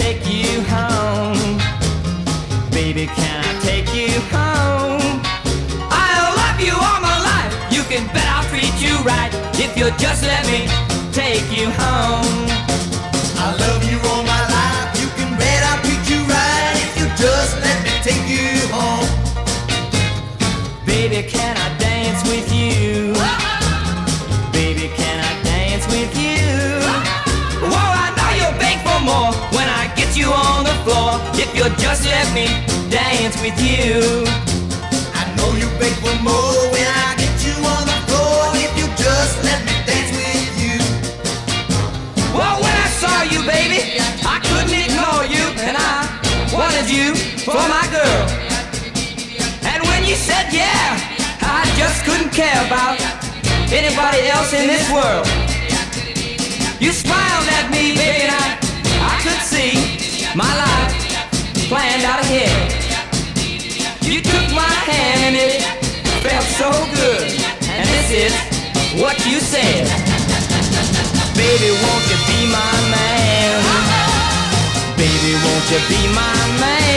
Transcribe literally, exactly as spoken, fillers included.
take you home? Baby, can I take you home? I'll love you all my life. You can bet I'll treat you right if you'll just let me take you home. I love you all my life. You can bet I'll treat you right if you just let me take you home. Baby, can I dance with you? Baby, can I dance with you? Whoa, I know you'll beg for more when I get you on the floor. If you'll just let me dance with you. I know you beg for more when I get you on the floor. If you just let me dance with you. Well, when I saw you, baby, I couldn't ignore you, and I wanted you for my girl. And when you said yeah, I just couldn't care about anybody else in this world. You smiled at me, baby, and I, I could see my life planned out ahead. You took my hand and it felt so good, and this is what you said. Baby, won't you be my man? Baby, won't you be my man?